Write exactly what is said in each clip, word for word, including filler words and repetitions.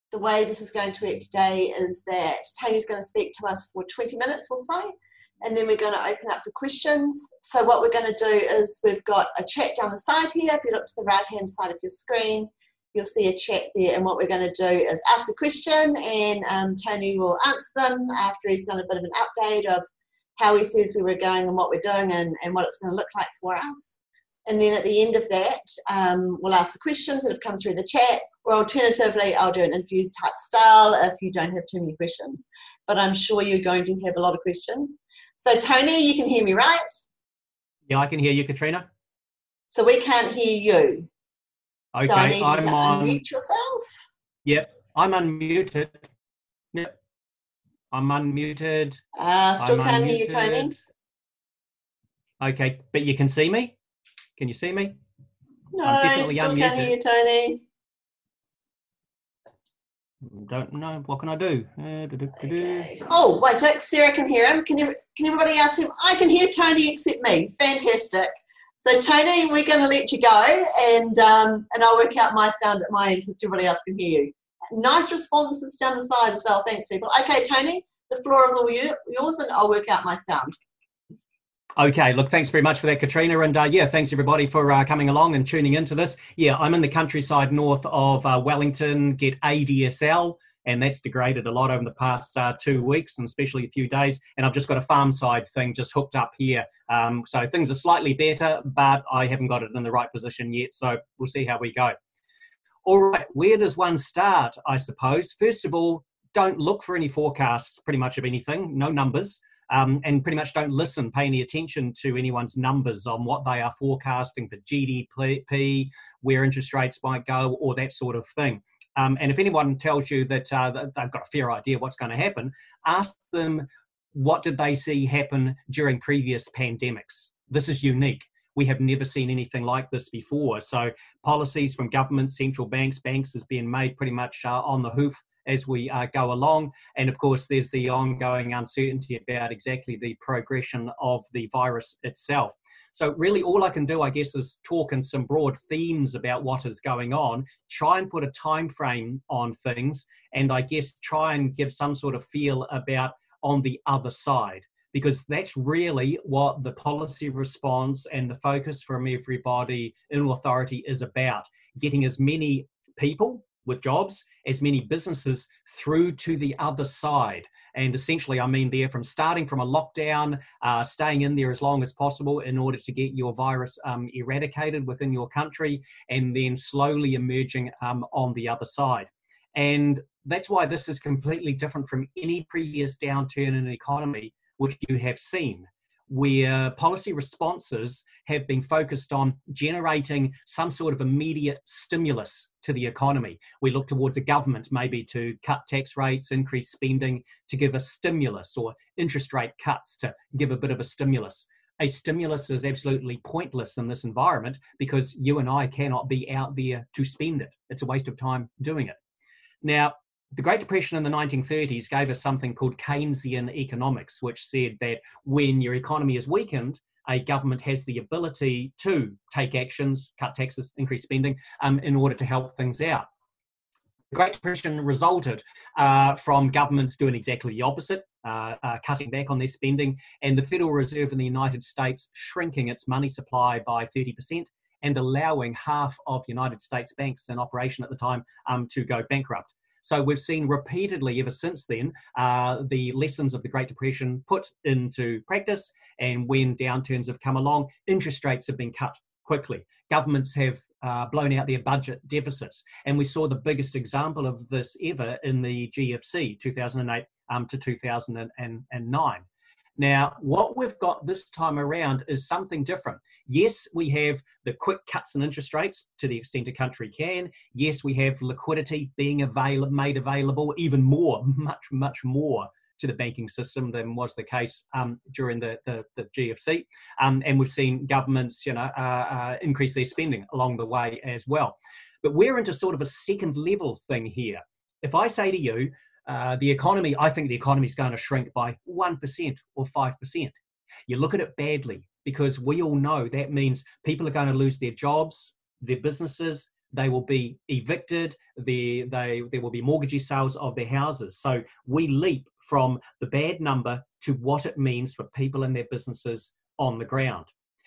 the way this is going to work today is that Tony's going to speak to us for twenty minutes or so, and then we're going to open up for questions. So what we're going to do is we've got a chat down the side here. If you look to the right-hand side of your screen, you'll see a chat there, and what we're going to do is ask a question, and um, Tony will answer them after he's done a bit of an update of how he says we were going and what we're doing and, and what it's going to look like for us. And then at the end of that, um, we'll ask the questions that have come through the chat, or alternatively, I'll do an interview type style if you don't have too many questions. But I'm sure you're going to have a lot of questions. So Tony, you can hear me, right? Yeah, I can hear you, Katrina. So we can't hear you. Okay, so I need I'm you to on. Unmute yourself. Yep, I'm unmuted. Yep, I'm unmuted. Uh, still I'm can't unmuted. hear you, Tony. Okay, but you can see me? Can you see me? No, I'm definitely still unmuted. can't hear you, Tony. Don't know. What can I do? Uh, do, do, do, do. Okay. Oh, wait, Sarah can hear him. Can you? Can everybody else hear him? I can hear Tony except me. Fantastic. So Tony, we're going to let you go, and um, and I'll work out my sound at my end since everybody else can hear you. Nice responses down the side as well. Thanks, people. Okay, Tony, the floor is all you, yours, and I'll work out my sound. Okay, look, thanks very much for that, Katrina. And uh, yeah, thanks everybody for uh, coming along and tuning into this. Yeah, I'm in the countryside north of uh, Wellington, get A D S L, and that's degraded a lot over the past uh, two weeks and especially a few days. And I've just got a farm side thing just hooked up here. Um, so things are slightly better, but I haven't got it in the right position yet. So we'll see how we go. All right, where does one start, I suppose? First of all, don't look for any forecasts pretty much of anything, no numbers. Um, and pretty much don't listen, pay any attention to anyone's numbers on what they are forecasting for G D P, where interest rates might go, or that sort of thing. Um, and if anyone tells you that, uh, that they've got a fair idea what's going to happen, ask them what did they see happen during previous pandemics. This is unique. We have never seen anything like this before. So policies from government, central banks, banks is being made pretty much uh, on the hoof as we uh, go along. And of course, there's the ongoing uncertainty about exactly the progression of the virus itself. So really all I can do, I guess, is talk in some broad themes about what is going on, try and put a time frame on things, and I guess try and give some sort of feel about on the other side, because that's really what the policy response and the focus from everybody in authority is about, getting as many people with jobs, as many businesses through to the other side. And essentially, I mean, there from starting from a lockdown, uh, staying in there as long as possible in order to get your virus um, eradicated within your country, and then slowly emerging um, on the other side. And that's why this is completely different from any previous downturn in an economy which you have seen, where policy responses have been focused on generating some sort of immediate stimulus to the economy. We look towards a government maybe to cut tax rates, increase spending, to give a stimulus, or interest rate cuts to give a bit of a stimulus. A stimulus is absolutely pointless in this environment because you and I cannot be out there to spend it. It's a waste of time doing it. Now, the Great Depression in the nineteen thirties gave us something called Keynesian economics, which said that when your economy is weakened, a government has the ability to take actions, cut taxes, increase spending, um, in order to help things out. The Great Depression resulted uh, from governments doing exactly the opposite, uh, uh, cutting back on their spending, and the Federal Reserve in the United States shrinking its money supply by thirty percent and allowing half of United States banks in operation at the time um, to go bankrupt. So we've seen repeatedly ever since then uh, the lessons of the Great Depression put into practice, and when downturns have come along, interest rates have been cut quickly. Governments have uh, blown out their budget deficits, and we saw the biggest example of this ever in the G F C, two thousand eight um, to two thousand nine. Now, what we've got this time around is something different. Yes, we have the quick cuts in interest rates to the extent a country can. Yes, we have liquidity being avail- made available, even more, much, much more to the banking system than was the case um, during the, the, the G F C. Um, and we've seen governments, you know, uh, uh, increase their spending along the way as well. But we're into sort of a second level thing here. If I say to you, Uh, the economy, I think the economy is going to shrink by one percent or five percent. You look at it badly, because we all know that means people are going to lose their jobs, their businesses, they will be evicted, they, they, there will be mortgagee sales of their houses. So we leap from the bad number to what it means for people and their businesses on the ground.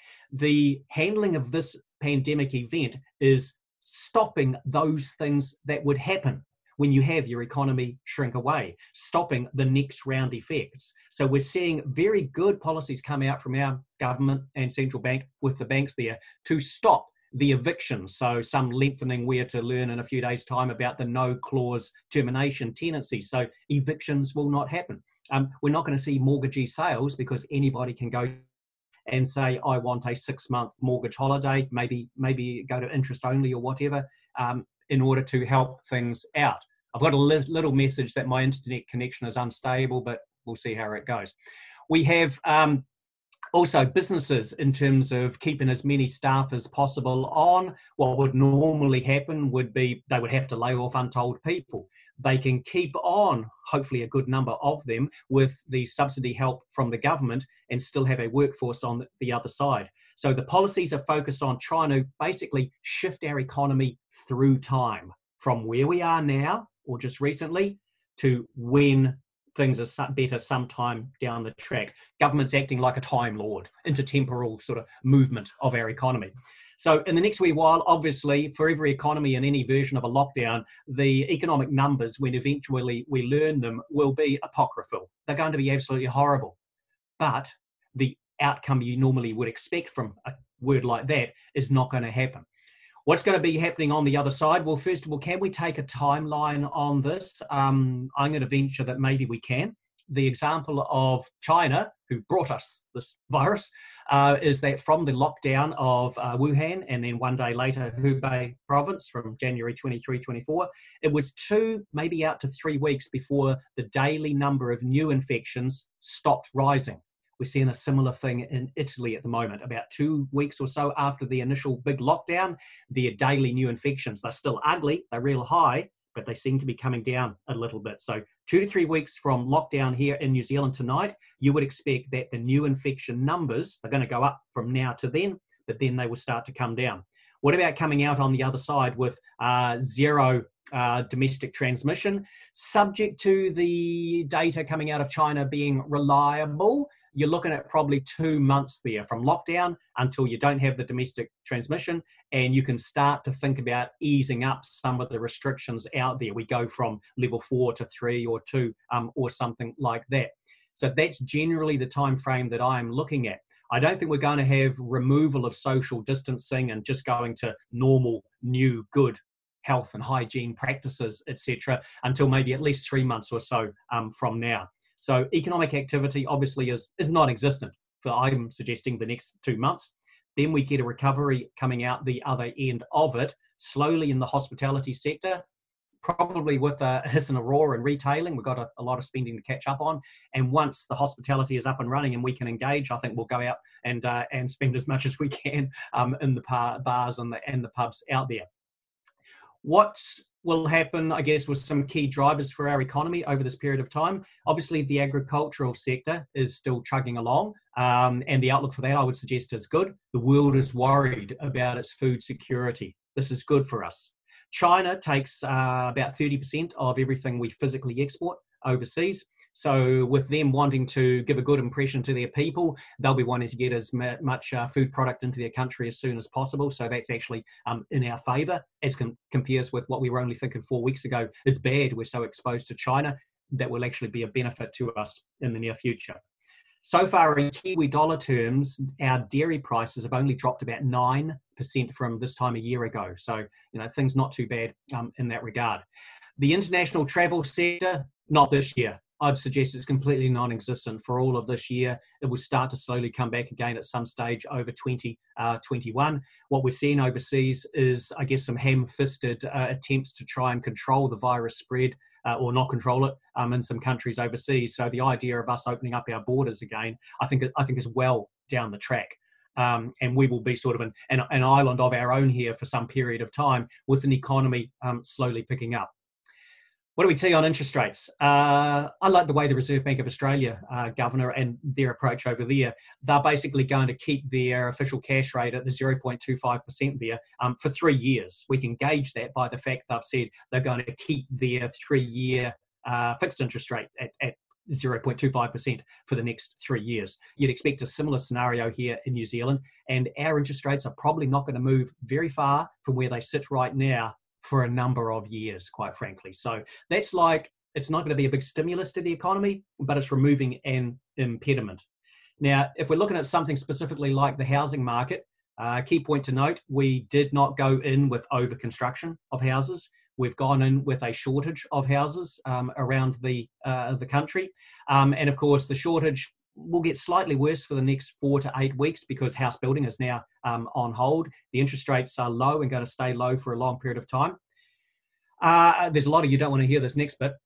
The handling of this pandemic event is stopping those things that would happen when you have your economy shrink away, stopping the next round effects. So we're seeing very good policies come out from our government and central bank with the banks there to stop the evictions. So some lengthening, we're to learn in a few days' time about the no clause termination tenancy. So evictions will not happen. Um, we're not going to see mortgagee sales because anybody can go and say, I want a six month mortgage holiday, maybe, maybe go to interest only or whatever, um, in order to help things out. I've got a li- little message that my internet connection is unstable, but we'll see how it goes. We have um, also businesses in terms of keeping as many staff as possible on. What would normally happen would be they would have to lay off untold people. They can keep on, hopefully a good number of them, with the subsidy help from the government and still have a workforce on the other side. So the policies are focused on trying to basically shift our economy through time from where we are now or just recently to when things are better sometime down the track. Government's acting like a Time Lord, intertemporal sort of movement of our economy. So in the next wee while, obviously, for every economy in any version of a lockdown, the economic numbers, when eventually we learn them, will be apocryphal. They're going to be absolutely horrible. But the outcome you normally would expect from a word like that is not going to happen. What's going to be happening on the other side? Well, first of all, can we take a timeline on this? Um, I'm going to venture that maybe we can. The example of China, who brought us this virus, uh, is that from the lockdown of uh, Wuhan and then one day later Hubei province from January twenty-three, twenty-four, it was two, maybe out to three weeks before the daily number of new infections stopped rising. We're seeing a similar thing in Italy at the moment. About two weeks or so after the initial big lockdown, their daily new infections, they're still ugly, they're real high, but they seem to be coming down a little bit. So two to three weeks from lockdown here in New Zealand tonight, you would expect that the new infection numbers are going to go up from now to then, but then they will start to come down. What about coming out on the other side with uh, zero uh, domestic transmission? Subject to the data coming out of China being reliable, you're looking at probably two months there from lockdown until you don't have the domestic transmission, and you can start to think about easing up some of the restrictions out there. We go from level four to three or two um, or something like that. So that's generally the time frame that I'm looking at. I don't think we're going to have removal of social distancing and just going to normal, new, good health and hygiene practices, et cetera, until maybe at least three months or so um, from now. So economic activity obviously is, is non-existent for, I'm suggesting, the next two months. Then we get a recovery coming out the other end of it, slowly in the hospitality sector, probably with a hiss and a roar in retailing. We've got a, a lot of spending to catch up on. And once the hospitality is up and running and we can engage, I think we'll go out and uh, and spend as much as we can um, in the par- bars and the, and the pubs out there. What will happen, I guess, with some key drivers for our economy over this period of time? Obviously, the agricultural sector is still chugging along, um, and the outlook for that, I would suggest, is good. The world is worried about its food security. This is good for us. China takes uh, about thirty percent of everything we physically export overseas. So with them wanting to give a good impression to their people, they'll be wanting to get as much uh, food product into their country as soon as possible. So that's actually um, in our favour, as com- compares with what we were only thinking four weeks ago. It's bad we're so exposed to China. That will actually be a benefit to us in the near future. So far, in Kiwi dollar terms, our dairy prices have only dropped about nine percent from this time a year ago. So, you know, things not too bad um, in that regard. The international travel sector, not this year. I'd suggest it's completely non-existent for all of this year. It will start to slowly come back again at some stage over twenty twenty-one. What we're seeing overseas is, I guess, some ham-fisted uh, attempts to try and control the virus spread uh, or not control it um, in some countries overseas. So the idea of us opening up our borders again, I think, I think is well down the track. Um, and we will be sort of an, an, an island of our own here for some period of time with an economy um, slowly picking up. What do we see on interest rates? Uh, I like the way the Reserve Bank of Australia uh, governor and their approach over there. They're basically going to keep their official cash rate at the zero point two five percent there um, for three years. We can gauge that by the fact they've said they're going to keep their three-year uh, fixed interest rate at, at zero point two five percent for the next three years. You'd expect a similar scenario here in New Zealand, and our interest rates are probably not going to move very far from where they sit right now for a number of years, quite frankly. So that's like, it's not going to be a big stimulus to the economy, but it's removing an impediment. Now, if we're looking at something specifically like the housing market, uh, key point to note, we did not go in with over construction of houses. We've gone in with a shortage of houses um, around the, uh, the country. Um, and of course, the shortage will get slightly worse for the next four to eight weeks because house building is now um, on hold. The interest rates are low and going to stay low for a long period of time. Uh, there's a lot of you don't want to hear this next bit.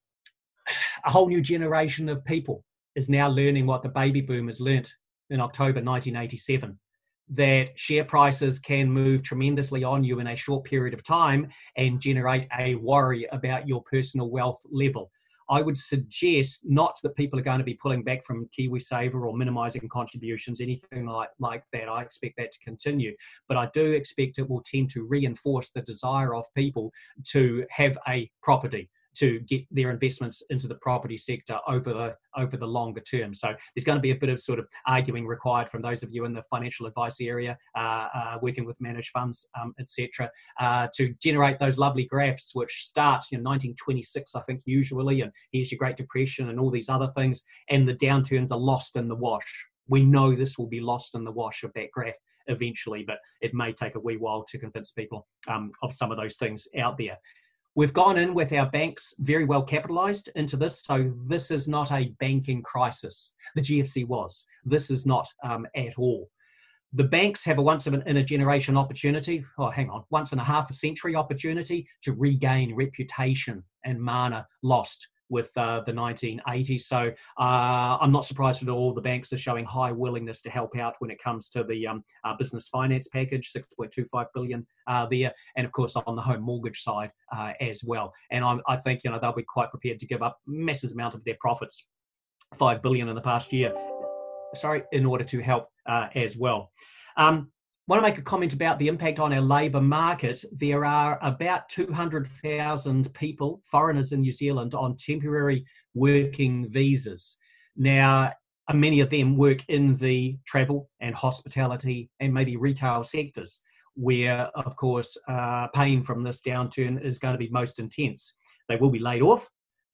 A whole new generation of people is now learning what the baby boomers learnt in October nineteen eighty-seven, that share prices can move tremendously on you in a short period of time and generate a worry about your personal wealth level. I would suggest not that people are going to be pulling back from KiwiSaver or minimising contributions, anything like, like that. I expect that to continue. But I do expect it will tend to reinforce the desire of people to have a property, to get their investments into the property sector over the over the longer term. So there's going to be a bit of sort of arguing required from those of you in the financial advice area, uh, uh, working with managed funds, um, et cetera, uh, to generate those lovely graphs which start in nineteen twenty-six, I think, usually, and here's your Great Depression and all these other things, and the downturns are lost in the wash. We know this will be lost in the wash of that graph eventually, but it may take a wee while to convince people um, of some of those things out there. We've gone in with our banks very well capitalised into this, so this is not a banking crisis. The G F C was. This is not um, at all. The banks have a once in a generation opportunity, oh, hang on, once in a half a century opportunity to regain reputation and mana lost with uh, the nineteen eighties. So uh, I'm not surprised at all the banks are showing high willingness to help out when it comes to the um, uh, business finance package, six point two five billion uh, there, and of course on the home mortgage side uh, as well. And I'm, I think you know they'll be quite prepared to give up massive amount of their profits, five billion in the past year, sorry, in order to help uh, as well. Um, I want to make a comment about the impact on our labour market. There are about two hundred thousand people, foreigners in New Zealand, on temporary working visas. Now, many of them work in the travel and hospitality and maybe retail sectors, where, of course, uh, pain from this downturn is going to be most intense. They will be laid off,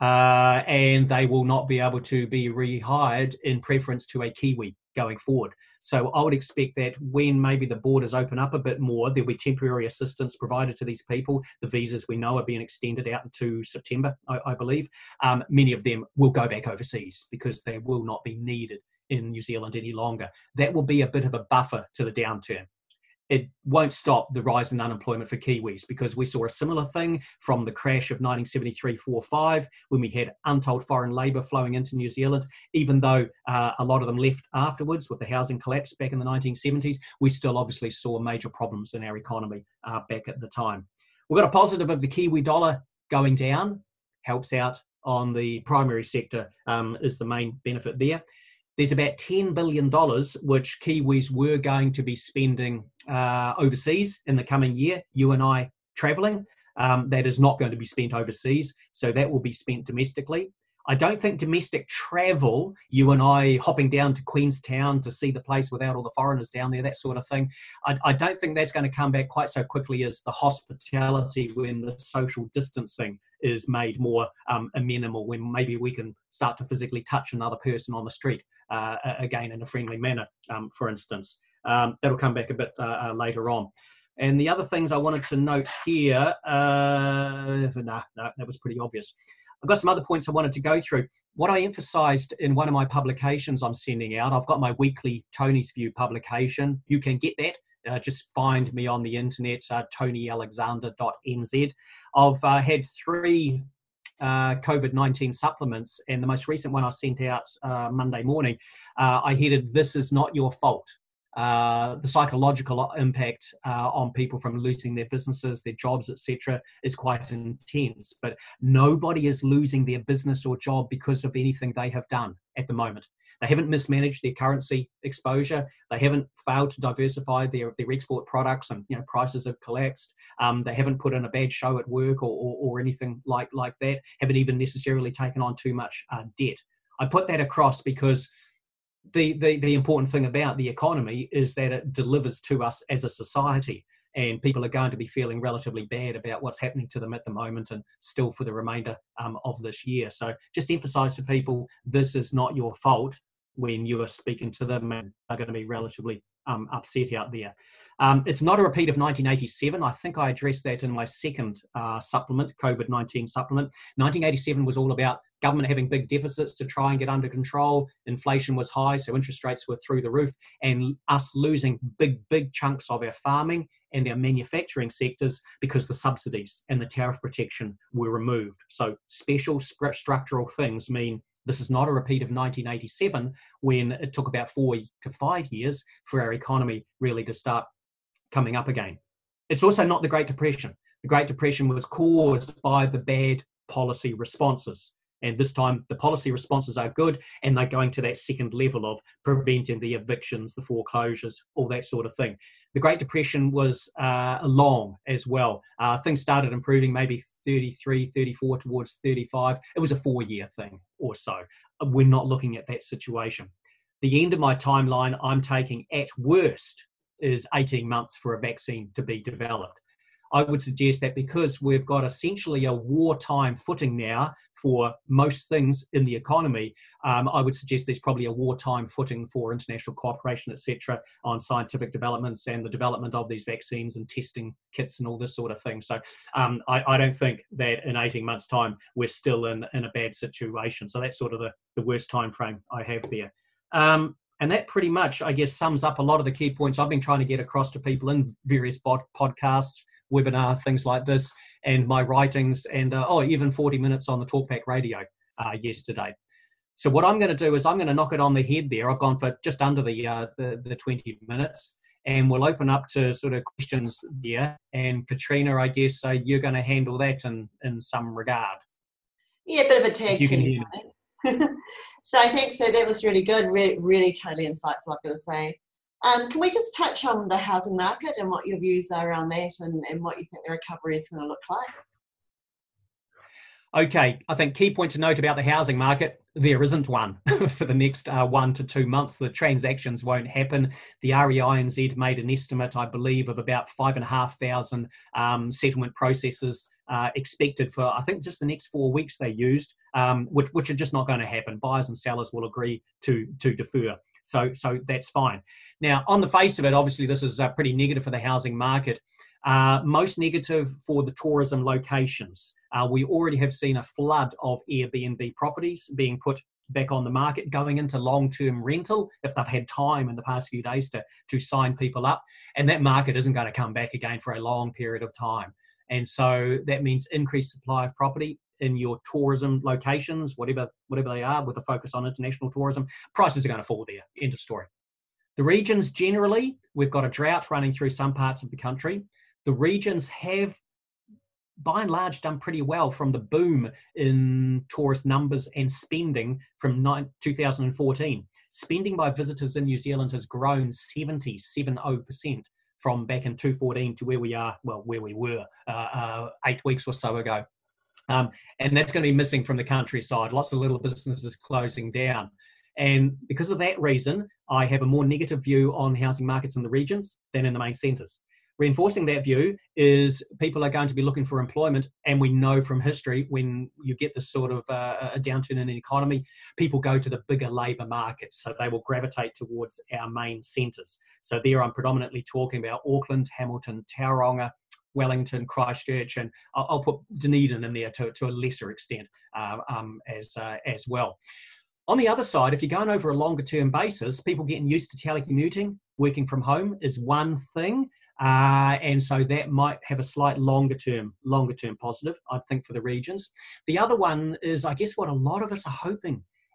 uh, and they will not be able to be rehired in preference to a Kiwi going forward. So I would expect that when maybe the borders open up a bit more, there'll be temporary assistance provided to these people. The visas we know are being extended out into September, I, I believe. Um, many of them will go back overseas because they will not be needed in New Zealand any longer. That will be a bit of a buffer to the downturn. It won't stop the rise in unemployment for Kiwis, because we saw a similar thing from the crash of nineteen seventy-three forty-five when we had untold foreign labour flowing into New Zealand. Even though uh, a lot of them left afterwards with the housing collapse back in the nineteen seventies, we still obviously saw major problems in our economy uh, back at the time. We've got a positive of the Kiwi dollar going down, helps out on the primary sector, um, is the main benefit there. There's about ten billion dollars which Kiwis were going to be spending uh, overseas in the coming year, you and I travelling. Um, that is not going to be spent overseas, so that will be spent domestically. I don't think domestic travel, you and I hopping down to Queenstown to see the place without all the foreigners down there, that sort of thing, I, I don't think that's going to come back quite so quickly as the hospitality when the social distancing is made more um, amenable, when maybe we can start to physically touch another person on the street, uh, again in a friendly manner, um, for instance. Um, that'll come back a bit uh, uh, later on. And the other things I wanted to note here, uh, no, no, that was pretty obvious. I've got some other points I wanted to go through. What I emphasised in one of my publications I'm sending out, I've got my weekly Tony's View publication. You can get that. Uh, just find me on the internet, uh, tony alexander dot n z. I've uh, had three uh, COVID nineteen supplements, and the most recent one I sent out uh, Monday morning, uh, I headed, "This is not your fault." uh, the psychological impact uh, on people from losing their businesses, their jobs, et cetera, is quite intense. But nobody is losing their business or job because of anything they have done at the moment. They haven't mismanaged their currency exposure. They haven't failed to diversify their, their export products, and you know prices have collapsed. Um, they haven't put in a bad show at work or, or, or anything like, like that. Haven't even necessarily taken on too much uh, debt. I put that across because the, the, the important thing about the economy is that it delivers to us as a society. And people are going to be feeling relatively bad about what's happening to them at the moment and still for the remainder um, of this year. So just emphasize to people, this is not your fault when you are speaking to them and are going to be relatively um, upset out there. Um, it's not a repeat of nineteen eighty-seven. I think I addressed that in my second uh, supplement, COVID nineteen supplement. nineteen eighty-seven was all about government having big deficits to try and get under control. Inflation was high, so interest rates were through the roof, and us losing big, big chunks of our farming and our manufacturing sectors because the subsidies and the tariff protection were removed. So special structural things mean this is not a repeat of nineteen eighty-seven, when it took about four to five years for our economy really to start coming up again. It's also not the Great Depression. The Great Depression was caused by the bad policy responses. And this time the policy responses are good, and they're going to that second level of preventing the evictions, the foreclosures, all that sort of thing. The Great Depression was uh, long as well. Uh, things started improving maybe thirty-three, thirty-four towards thirty-five. It was a four-year thing or so. We're not looking at that situation. The end of my timeline I'm taking at worst is eighteen months for a vaccine to be developed. I would suggest that because we've got essentially a wartime footing now for most things in the economy, um, I would suggest there's probably a wartime footing for international cooperation, et cetera, on scientific developments and the development of these vaccines and testing kits and all this sort of thing. So um, I, I don't think that in eighteen months' time we're still in, in a bad situation. So that's sort of the, the worst time frame I have there. Um, And that pretty much, I guess, sums up a lot of the key points I've been trying to get across to people in various bod- podcasts, webinar, things like this, and my writings, and uh, oh, even forty minutes on the Talkback Radio uh, yesterday. So what I'm going to do is I'm going to knock it on the head there. I've gone for just under the, uh, the, the twenty minutes, and we'll open up to sort of questions there. And Katrina, I guess uh, you're going to handle that in, in some regard. Yeah, a bit of a tag team. So I think so. That was really good, really, really totally insightful, I've got to say. Um, can we just touch on the housing market and what your views are on that, and, and what you think the recovery is going to look like? Okay, I think key point to note about the housing market, there isn't one for the next uh, one to two months. The transactions won't happen. The R E I N Z made an estimate, I believe, of about five and a half thousand um, settlement processes uh, expected for, I think, just the next four weeks they used, um, which, which are just not going to happen. Buyers and sellers will agree to, to defer. So, so that's fine. Now, on the face of it, obviously, this is uh, pretty negative for the housing market. Uh, most negative for the tourism locations. Uh, we already have seen a flood of Airbnb properties being put back on the market, going into long-term rental if they've had time in the past few days to, to sign people up. And that market isn't going to come back again for a long period of time. And so that means increased supply of property in your tourism locations, whatever, whatever they are, with a focus on international tourism. Prices are going to fall there. End of story. The regions generally, we've got a drought running through some parts of the country. The regions have, by and large, done pretty well from the boom in tourist numbers and spending from two thousand fourteen. Spending by visitors in New Zealand has grown seventy percent from back in two thousand fourteen to where we are, well, where we were uh, uh, eight weeks or so ago. Um, and that's going to be missing from the countryside. Lots of little businesses closing down. And because of that reason, I have a more negative view on housing markets in the regions than in the main centres. Reinforcing that view is people are going to be looking for employment, and we know from history when you get this sort of uh, a downturn in an economy, people go to the bigger labour markets, so they will gravitate towards our main centres. So there I'm predominantly talking about Auckland, Hamilton, Tauranga, Wellington, Christchurch, and I'll, I'll put Dunedin in there to, to a lesser extent uh, um, as uh, as well. On the other side, if you're going over a longer term basis, people getting used to telecommuting, working from home is one thing. Uh, and so that might have a slight longer term, longer term positive, I think, for the regions. The other one is, I guess, what a lot of us are hoping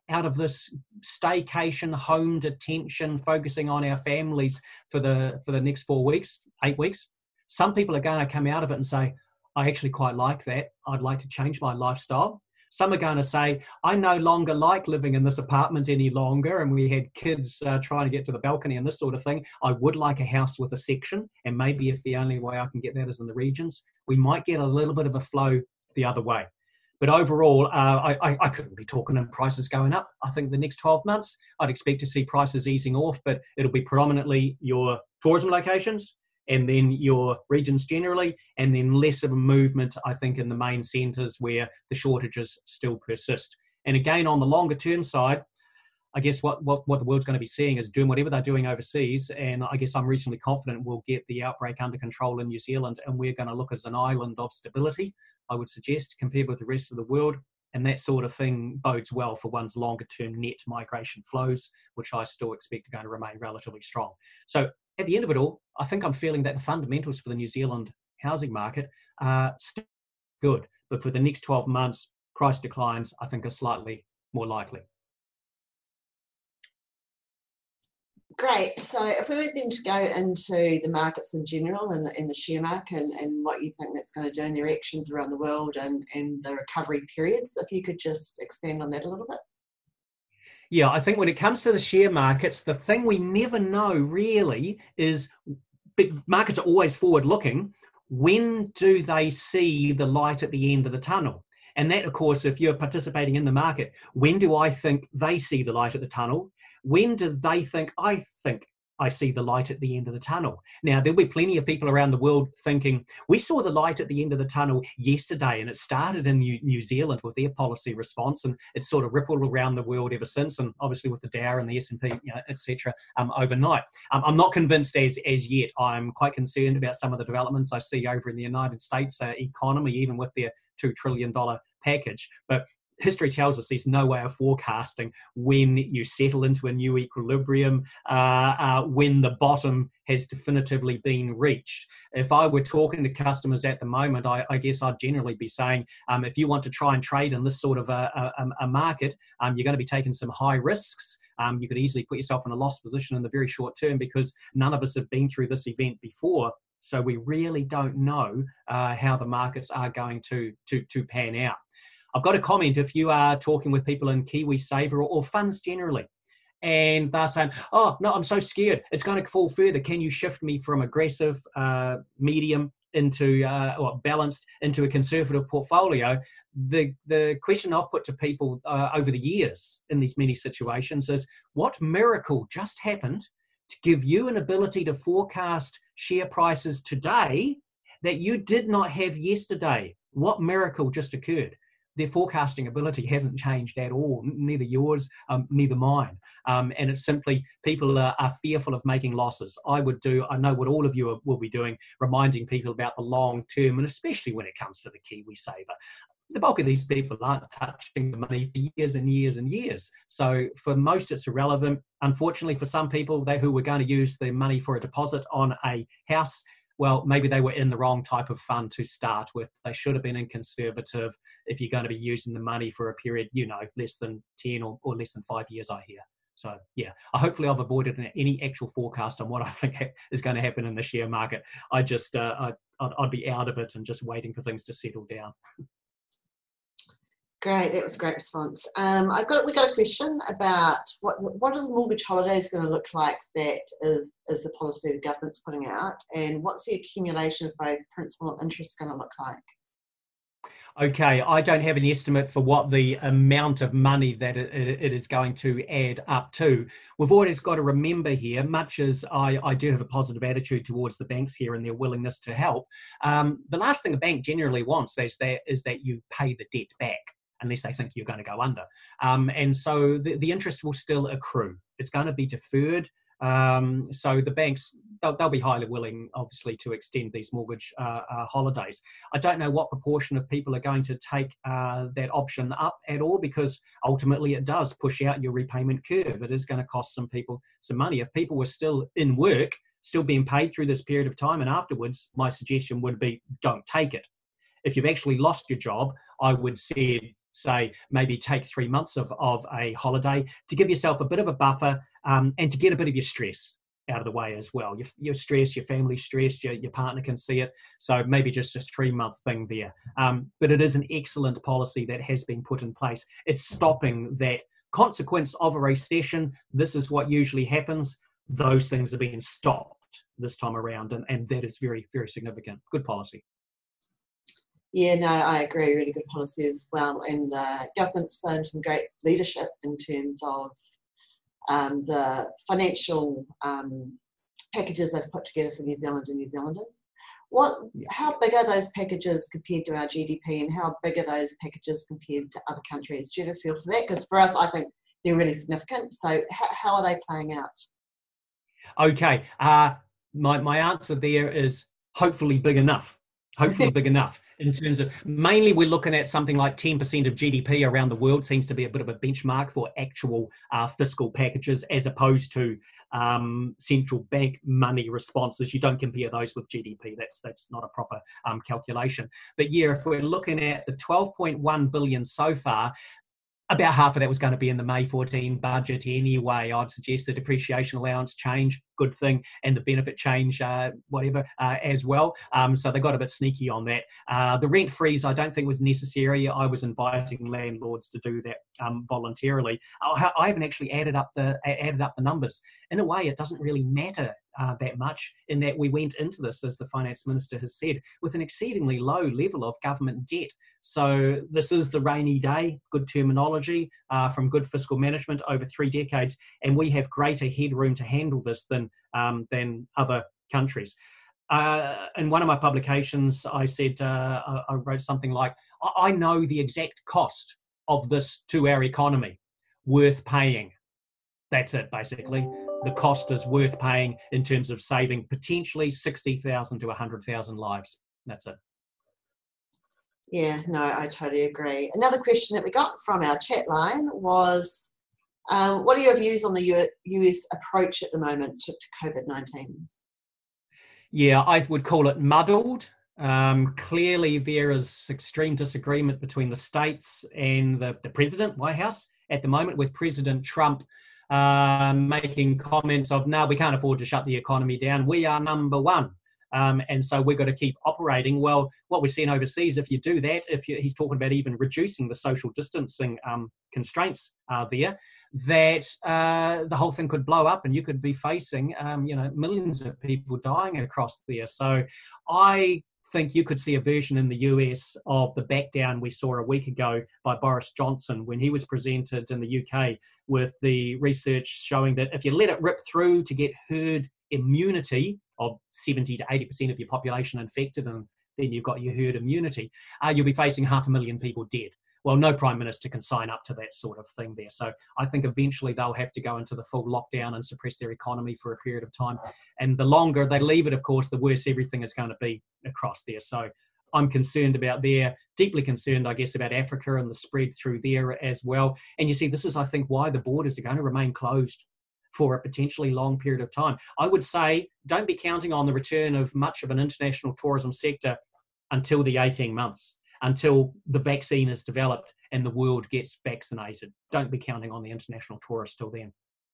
out of this staycation, home detention, focusing on our families for the for the next four weeks, eight weeks. Some people are going to come out of it and say, I actually quite like that. I'd like to change my lifestyle. Some are going to say, I no longer like living in this apartment any longer, and we had kids uh, trying to get to the balcony and this sort of thing. I would like a house with a section, and maybe if the only way I can get that is in the regions, we might get a little bit of a flow the other way. But overall, uh, I, I couldn't be talking in prices going up. I think the next twelve months, I'd expect to see prices easing off, but it'll be predominantly your tourism locations, and then your regions generally, and then less of a movement, I think, in the main centres where the shortages still persist. And again, on the longer term side, I guess what, what, what the world's going to be seeing is doing whatever they're doing overseas, and I guess I'm reasonably confident we'll get the outbreak under control in New Zealand, and we're going to look as an island of stability, I would suggest, compared with the rest of the world. And that sort of thing bodes well for one's longer term net migration flows, which I still expect are going to remain relatively strong. So at the end of it all, I think I'm feeling that the fundamentals for the New Zealand housing market are still good. But for the next twelve months, price declines, I think, are slightly more likely. Great. So if we were then to go into the markets in general and the, in the share market and, and what you think that's going to do in the reactions around the world and, and the recovery periods, if you could just expand on that a little bit. Yeah, I think when it comes to the share markets, the thing we never know really is, big markets are always forward looking. When do they see the light at the end of the tunnel? And that, of course, if you're participating in the market, when do I think they see the light at the tunnel? When do they think I think I see the light at the end of the tunnel? Now, there'll be plenty of people around the world thinking, we saw the light at the end of the tunnel yesterday, and it started in New, New Zealand with their policy response, and it's sort of rippled around the world ever since, and obviously with the Dow and the S and P, you know, et cetera, um, overnight. Um, I'm not convinced as, as yet. I'm quite concerned about some of the developments I see over in the United States uh, economy, even with their two trillion dollars package. But history tells us there's no way of forecasting when you settle into a new equilibrium, uh, uh, when the bottom has definitively been reached. If I were talking to customers at the moment, I, I guess I'd generally be saying, um, if you want to try and trade in this sort of a, a, a market, um, you're going to be taking some high risks. Um, you could easily put yourself in a loss position in the very short term, because none of us have been through this event before. So we really don't know uh, how the markets are going to, to, to pan out. I've got a comment if you are talking with people in KiwiSaver or, or funds generally, and they're saying, oh, no, I'm so scared. It's going to fall further. Can you shift me from aggressive, uh, medium into, uh, or balanced into a conservative portfolio? The, the question I've put to people uh, over the years in these many situations is, what miracle just happened to give you an ability to forecast share prices today that you did not have yesterday? What miracle just occurred? Their forecasting ability hasn't changed at all, neither yours, um, neither mine. Um, and it's simply people are, are fearful of making losses. I would do, I know what all of you are, will be doing, reminding people about the long term, and especially when it comes to the KiwiSaver. The bulk of these people aren't touching the money for years and years and years. So for most, it's irrelevant. Unfortunately, for some people, they who were going to use their money for a deposit on a house, well, maybe they were in the wrong type of fund to start with. They should have been in conservative if you're going to be using the money for a period, you know, less than ten or, or less than five years, I hear. So, yeah, hopefully I've avoided any actual forecast on what I think is going to happen in the share market. I just, uh, I, I'd, I'd be out of it and just waiting for things to settle down. Great, that was a great response. Um, I've got we got a question about what what are the mortgage holidays going to look like? That is is the policy the government's putting out, and what's the accumulation of both principal and interest going to look like? Okay, I don't have an estimate for what the amount of money that it, it is going to add up to. We've always got to remember here, much as I, I do have a positive attitude towards the banks here and their willingness to help, um, the last thing a bank generally wants is that, is that you pay the debt back, unless they think you're going to go under. Um, and so the, the interest will still accrue. It's going to be deferred. Um, so the banks, they'll, they'll be highly willing, obviously, to extend these mortgage uh, uh, holidays. I don't know what proportion of people are going to take uh, that option up at all, because ultimately it does push out your repayment curve. It is going to cost some people some money. If people were still in work, still being paid through this period of time and afterwards, my suggestion would be don't take it. If you've actually lost your job, I would say say maybe take three months of, of a holiday to give yourself a bit of a buffer um, and to get a bit of your stress out of the way as well. Your, your stress, your family stressed, your, your partner can see it. So maybe just a three month thing there. Um, but it is an excellent policy that has been put in place. It's stopping that consequence of a recession. This is what usually happens. Those things are being stopped this time around, and, and that is very, very significant. Good policy. Yeah, no, I agree. Really good policy as well. And the government's shown some great leadership in terms of um, the financial um, packages they've put together for New Zealand and New Zealanders. What, yeah. How big are those packages compared to our G D P, and how big are those packages compared to other countries? Do you have a feel for that? Because for us, I think they're really significant. So how, how are they playing out? Okay, uh, my, my answer there is hopefully big enough. Hopefully big enough in terms of, mainly we're looking at something like ten percent of G D P around the world seems to be a bit of a benchmark for actual uh, fiscal packages, as opposed to um, central bank money responses. You don't compare those with G D P. That's that's not a proper um, calculation. But yeah, if we're looking at the twelve point one billion so far, about half of that was going to be in the May fourteen budget anyway. I'd suggest the depreciation allowance change, good thing, and the benefit change, uh, whatever, uh, as well. Um, so they got a bit sneaky on that. Uh, the rent freeze, I don't think was necessary. I was inviting landlords to do that um, voluntarily. I, I haven't actually added up the added up the numbers. In a way, it doesn't really matter Uh, that much, in that we went into this, as the finance minister has said, with an exceedingly low level of government debt. So this is the rainy day, good terminology, uh, from good fiscal management over three decades, and we have greater headroom to handle this than um, than other countries. Uh, in one of my publications, I said, uh, I, I wrote something like, I, I know the exact cost of this to our economy, worth paying. That's it, basically. The cost is worth paying in terms of saving potentially sixty thousand to one hundred thousand lives. That's it. Yeah, no, I totally agree. Another question that we got from our chat line was, um, what are your views on the U S approach at the moment to COVID nineteen? Yeah, I would call it muddled. Um, clearly, there is extreme disagreement between the states and the, the president, White House, at the moment, with President Trump Um, making comments of, no, we can't afford to shut the economy down. We are number one. Um, and so we've got to keep operating. Well, what we're seeing overseas, if you do that, if you, he's talking about even reducing the social distancing um, constraints uh, there, that uh, the whole thing could blow up and you could be facing, um, you know, millions of people dying across there. So I think you could see a version in the U S of the back down we saw a week ago by Boris Johnson when he was presented in the U K with the research showing that if you let it rip through to get herd immunity of seventy to eighty percent of your population infected, and then you've got your herd immunity, uh, you'll be facing half a million people dead. Well, no prime minister can sign up to that sort of thing there. So I think eventually they'll have to go into the full lockdown and suppress their economy for a period of time. And the longer they leave it, of course, the worse everything is going to be across there. So I'm concerned about there, deeply concerned, I guess, about Africa and the spread through there as well. And you see, this is, I think, why the borders are going to remain closed for a potentially long period of time. I would say don't be counting on the return of much of an international tourism sector until the eighteen months. Until the vaccine is developed and the world gets vaccinated. Don't be counting on the international tourists till then.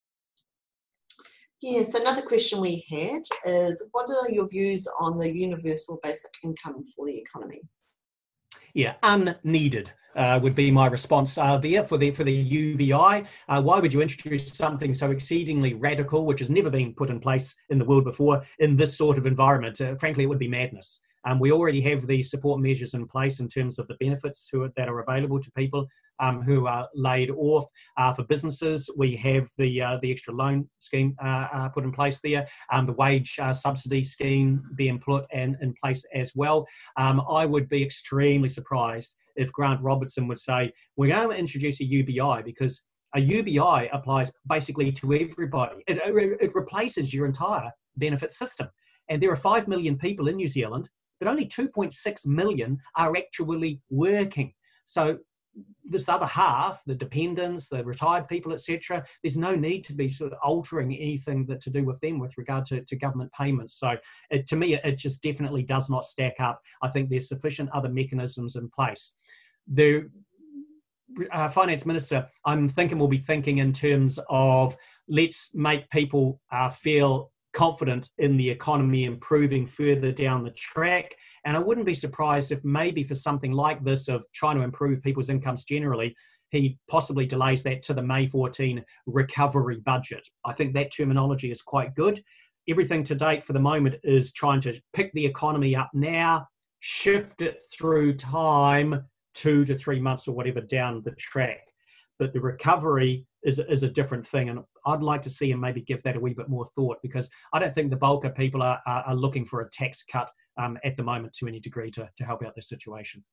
Yes, another question we had is, what are your views on the universal basic income for the economy? Yeah, unneeded uh, would be my response uh, there for the for the U B I. Uh, why would you introduce something so exceedingly radical, which has never been put in place in the world before, in this sort of environment? Uh, frankly, it would be madness. Um, we already have the support measures in place in terms of the benefits who are, that are available to people um, who are laid off. Uh, for businesses, we have the uh, the extra loan scheme uh, uh, put in place there, um, the wage uh, subsidy scheme being put in, in place as well. Um, I would be extremely surprised if Grant Robertson would say, we're going to introduce a U B I, because a U B I applies basically to everybody. It, it, it replaces your entire benefit system. And there are five million people in New Zealand, but only two point six million are actually working. So this other half, the dependents, the retired people, et cetera, there's no need to be sort of altering anything that to do with them with regard to, to government payments. So it, to me, it just definitely does not stack up. I think there's sufficient other mechanisms in place. The uh, finance minister, I'm thinking we'll be thinking in terms of let's make people uh, feel confident in the economy improving further down the track. And I wouldn't be surprised if maybe for something like this of trying to improve people's incomes generally, he possibly delays that to the May fourteenth recovery budget. I think that terminology is quite good. Everything to date for the moment is trying to pick the economy up now, shift it through time, two to three months or whatever down the track. But the recovery is, is a different thing. And I'd like to see him maybe give that a wee bit more thought, because I don't think the bulk of people are, are, are looking for a tax cut um, at the moment to any degree to, to help out their situation.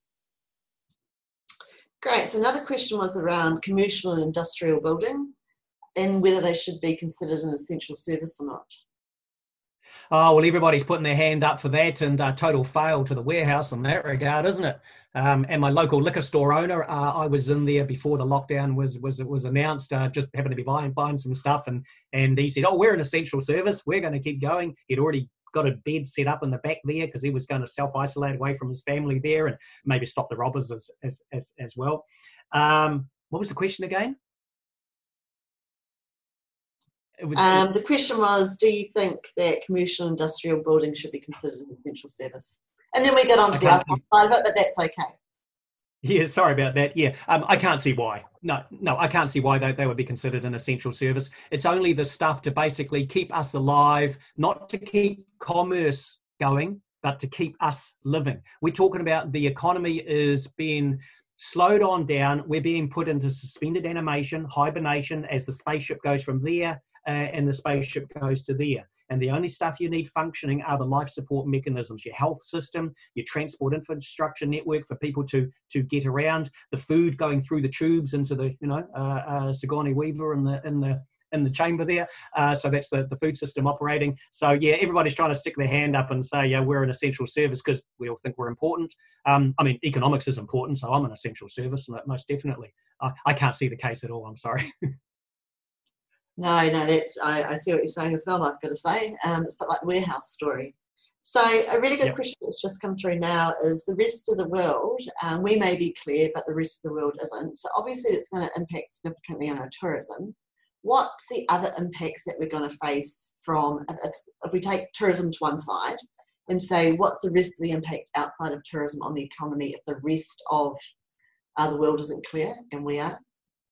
Great. So another question was around commercial and industrial building and whether they should be considered an essential service or not. Oh, well, everybody's putting their hand up for that, and uh, total fail to the warehouse in that regard, isn't it? Um, and my local liquor store owner, uh, I was in there before the lockdown was was was announced, uh, just happened to be buying buying some stuff, and and he said, oh, we're an essential service, we're going to keep going. He'd already got a bed set up in the back there because he was going to self-isolate away from his family there and maybe stop the robbers as as as, as well. Um, what was the question again? It was, um, the question was, do you think that commercial industrial building should be considered an essential service? And then we get on to the other side of it, but that's okay. Yeah, sorry about that. Yeah, um, I can't see why. No, no, I can't see why they, they would be considered an essential service. It's only the stuff to basically keep us alive, not to keep commerce going, but to keep us living. We're talking about the economy is being slowed on down. We're being put into suspended animation, hibernation, as the spaceship goes from there uh, and the spaceship goes to there. And the only stuff you need functioning are the life support mechanisms, your health system, your transport infrastructure network for people to, to get around, the food going through the tubes into the, you know, uh, uh, Sigourney Weaver in the in the in the chamber there. Uh, so that's the, the food system operating. So yeah, everybody's trying to stick their hand up and say, yeah, we're an essential service because we all think we're important. Um, I mean, economics is important, so I'm an essential service, most definitely. I, I can't see the case at all, I'm sorry. No, no, that, I, I see what you're saying as well, I've got to say. Um, it's a bit like the warehouse story. So a really good yep. question that's just come through now is the rest of the world, um, we may be clear, but the rest of the world isn't. So obviously it's going to impact significantly on our tourism. What's the other impacts that we're going to face from, if, if we take tourism to one side and say, what's the rest of the impact outside of tourism on the economy if the rest of uh, the world isn't clear and we are?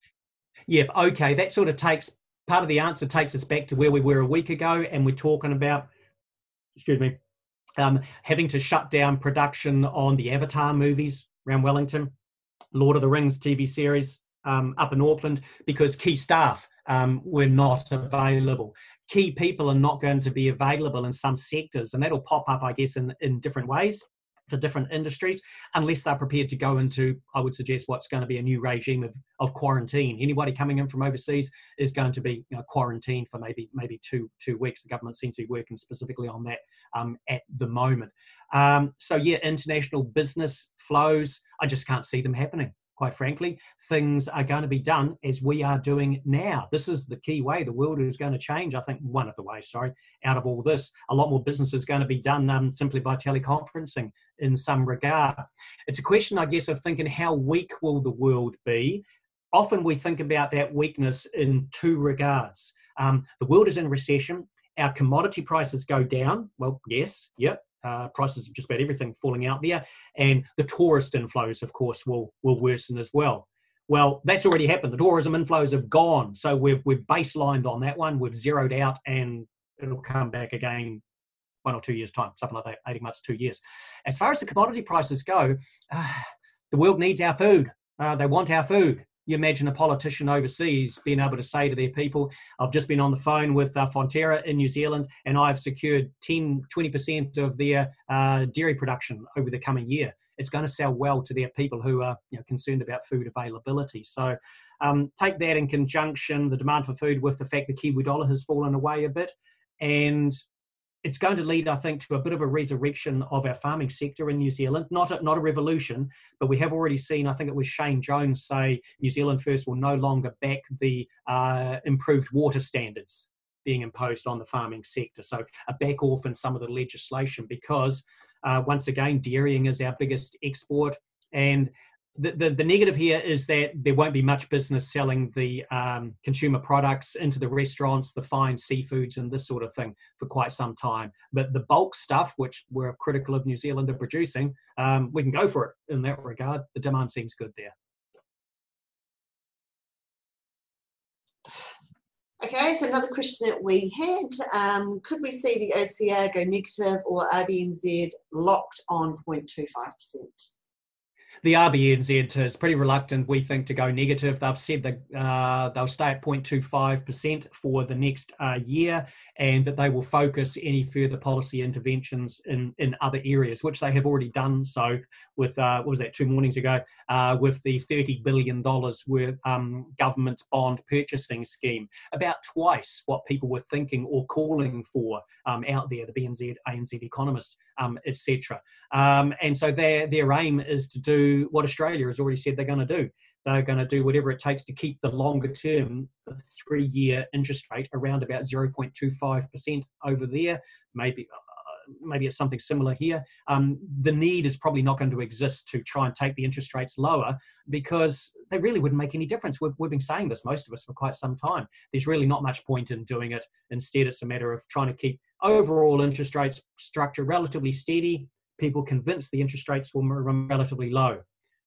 Yep, okay, that sort of takes, part of the answer takes us back to where we were a week ago, and we're talking about, excuse me, um, having to shut down production on the Avatar movies around Wellington, Lord of the Rings T V series um, up in Auckland, because key staff um, were not available. Key people are not going to be available in some sectors, and that'll pop up, I guess, in, in different ways for different industries, unless they're prepared to go into, I would suggest, what's going to be a new regime of, of quarantine. Anybody coming in from overseas is going to be, you know, quarantined for maybe maybe two two weeks. The government seems to be working specifically on that um, at the moment. Um, so yeah, international business flows, I just can't see them happening. Quite frankly, things are going to be done as we are doing now. This is the key way the world is going to change. I think one of the ways, sorry, out of all this, a lot more business is going to be done um, simply by teleconferencing in some regard. It's a question, I guess, of thinking how weak will the world be? Often we think about that weakness in two regards. Um, the world is in recession. Our commodity prices go down. Well, yes, yep. Uh, prices of just about everything falling out there, and the tourist inflows, of course, will will worsen as well. Well, that's already happened. The tourism inflows have gone, so we've we've baselined on that one. We've zeroed out, and it'll come back again one or two years' time, something like that, eighteen months, two years. As far as the commodity prices go, uh, the world needs our food. Uh, they want our food. You imagine a politician overseas being able to say to their people, I've just been on the phone with uh, Fonterra in New Zealand, and I've secured ten, twenty percent of their uh, dairy production over the coming year. It's going to sell well to their people who are, you know, concerned about food availability. So um, take that in conjunction, the demand for food, with the fact the Kiwi dollar has fallen away a bit. And it's going to lead, I think, to a bit of a resurrection of our farming sector in New Zealand. Not a, not a revolution, but we have already seen, I think it was Shane Jones say, New Zealand First will no longer back the uh, improved water standards being imposed on the farming sector. So a back off in some of the legislation, because uh, once again, dairying is our biggest export. And the, the, the negative here is that there won't be much business selling the um, consumer products into the restaurants, the fine seafoods and this sort of thing for quite some time. But the bulk stuff, which we're critical of New Zealand are producing, um, we can go for it in that regard. The demand seems good there. Okay, so another question that we had, um, could we see the O C R go negative or R B N Z locked on zero point two five percent? The R B N Z is pretty reluctant, we think, to go negative. They've said that uh, they'll stay at zero point two five percent for the next uh, year, and that they will focus any further policy interventions in, in other areas, which they have already done so with, uh, what was that, two mornings ago, uh, with the thirty billion dollars worth um, government bond purchasing scheme, about twice what people were thinking or calling for um, out there, the B N Z, A N Z economists, um, et cetera. Um, and so their, their aim is to do what Australia has already said they're going to do. They're going to do whatever it takes to keep the longer term three-year interest rate around about zero point two five percent over there. Maybe uh, maybe it's something similar here. Um, the need is probably not going to exist to try and take the interest rates lower, because they really wouldn't make any difference. We've, we've been saying this, most of us, for quite some time. There's really not much point in doing it. Instead, it's a matter of trying to keep overall interest rates structure relatively steady, people convinced the interest rates will remain relatively low.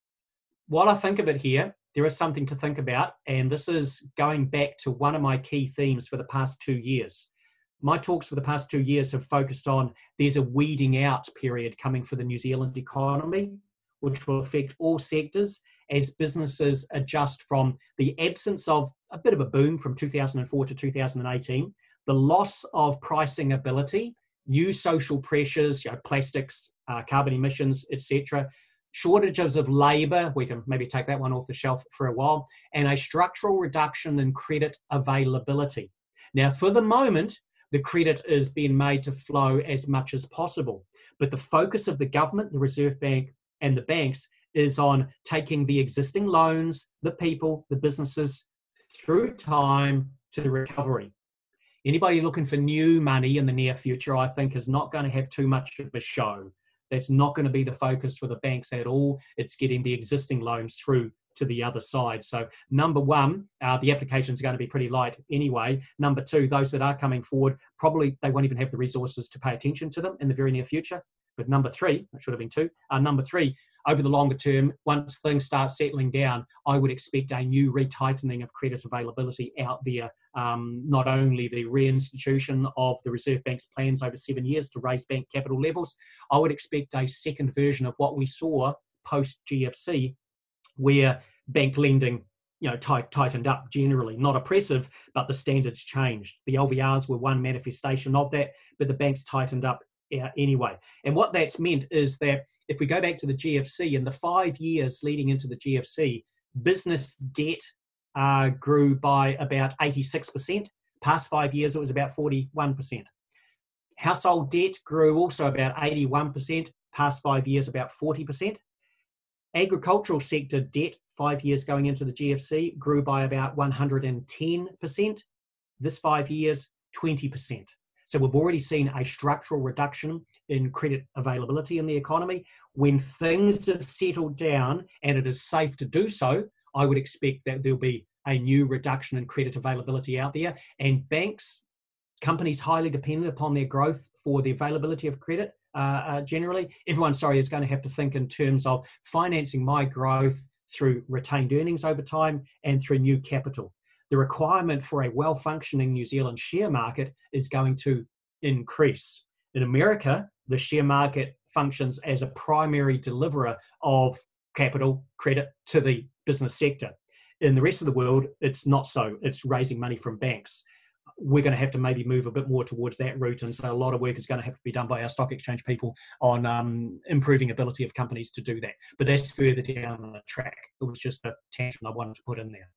While I think of it here, there is something to think about, and this is going back to one of my key themes for the past two years. My talks for the past two years have focused on there's a weeding out period coming for the New Zealand economy, which will affect all sectors as businesses adjust from the absence of a bit of a boom from two thousand four to two thousand eighteen, the loss of pricing ability, new social pressures, you know, plastics, uh, carbon emissions, et cetera, shortages of labour, we can maybe take that one off the shelf for a while, and a structural reduction in credit availability. Now, for the moment, the credit is being made to flow as much as possible, but the focus of the government, the Reserve Bank, and the banks is on taking the existing loans, the people, the businesses, through time to the recovery. Anybody looking for new money in the near future, I think, is not going to have too much of a show. That's not going to be the focus for the banks at all. It's getting the existing loans through to the other side. So number one, uh, the applications are going to be pretty light anyway. Number two, those that are coming forward, probably they won't even have the resources to pay attention to them in the very near future. But number three, it should have been two, uh, number three, over the longer term, once things start settling down, I would expect a new retightening of credit availability out there. Um, not only the reinstitution of the Reserve Bank's plans over seven years to raise bank capital levels, I would expect a second version of what we saw post-G F C, where bank lending you know, tight, tightened up generally, not oppressive, but the standards changed. The L V Rs were one manifestation of that, but the banks tightened up uh, anyway. And what that's meant is that if we go back to the G F C, in the five years leading into the G F C, business debt uh, grew by about eighty-six percent. Past five years, it was about forty-one percent. Household debt grew also about eighty-one percent. Past five years, about forty percent. Agricultural sector debt, five years going into the G F C, grew by about one hundred ten percent. This five years, twenty percent. So we've already seen a structural reduction in credit availability in the economy. When things have settled down and it is safe to do so, I would expect that there'll be a new reduction in credit availability out there. And banks, companies highly dependent upon their growth for the availability of credit, uh, uh, generally, everyone, sorry, is going to have to think in terms of financing my growth through retained earnings over time and through new capital. The requirement for a well-functioning New Zealand share market is going to increase. In America, the share market functions as a primary deliverer of capital credit to the business sector. In the rest of the world, it's not so. It's raising money from banks. We're going to have to maybe move a bit more towards that route, and so a lot of work is going to have to be done by our stock exchange people on um, improving ability of companies to do that. But that's further down the track. It was just a tangent I wanted to put in there.